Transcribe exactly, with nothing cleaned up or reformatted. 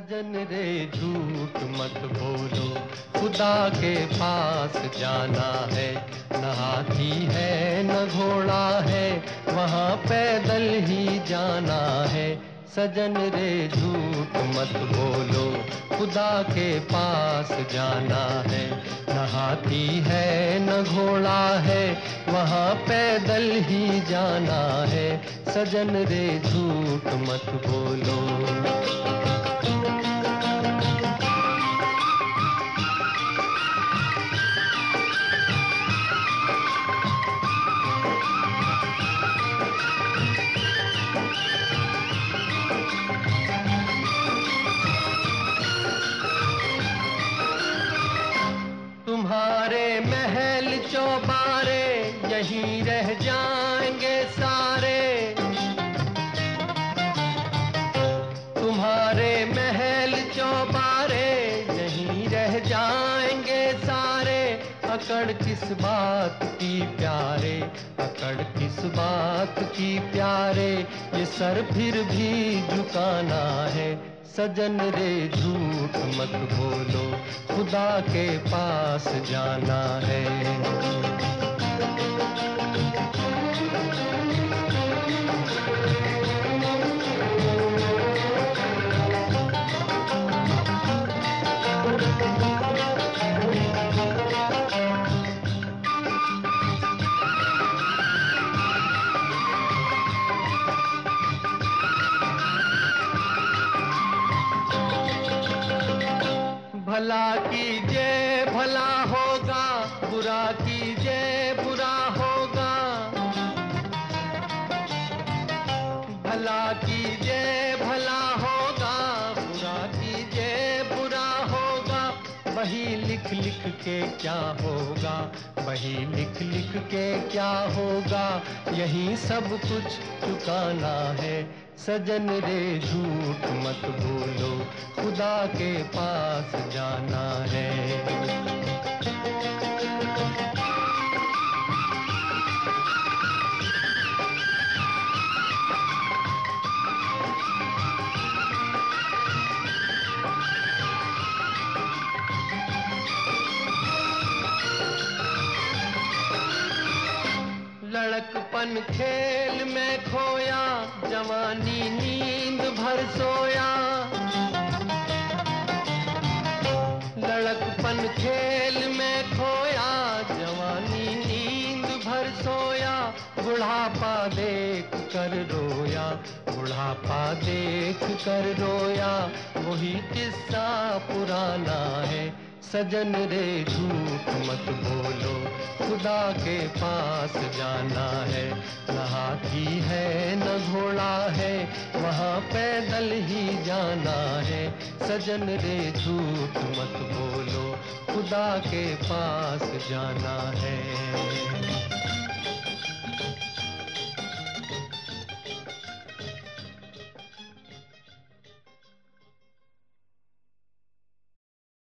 सजन रे झूठ मत बोलो, खुदा के पास जाना है। न हाथी है न घोड़ा है, वहाँ पैदल ही जाना है। सजन रे झूठ मत बोलो, खुदा के पास जाना है। न हाथी है न घोड़ा है, वहाँ पैदल ही जाना है। सजन रे झूठ मत बोलो। तुम्हारे महल चौबारे यहीं रह जाएंगे सारे। तुम्हारे महल चौबारे यहीं रह जाएंगे सारे। अकड़ किस बात की प्यारे, अकड़ किस बात की प्यारे, ये सर फिर भी झुकाना है। सजन रे झूठ मत बोलो, खुदा के पास जाना है। भला कीजिए भला होगा, बुरा कीजिए बुरा होगा। भला कीजिए भला होगा, बुरा कीजिए बुरा होगा। वही लिख लिख के क्या होगा, वही लिख लिख के क्या होगा। यही सब कुछ चुकाना है। सजन रे झूठ मत बोलो, खुदा के पास जाना है। लड़कपन खेल में खोया, जवानी नींद भर सोया। लड़कपन खेल में खोया, जवानी नींद भर सोया। बुढ़ापा देख कर रोया, बुढ़ापा देख कर रोया। वही किस्सा पुराना है। सजन रे झूठ मत बोलो, खुदा के पास जाना है। न हाथी है न घोड़ा है, वहाँ पैदल ही जाना है। सजन रे झूठ मत बोलो, खुदा के पास जाना है।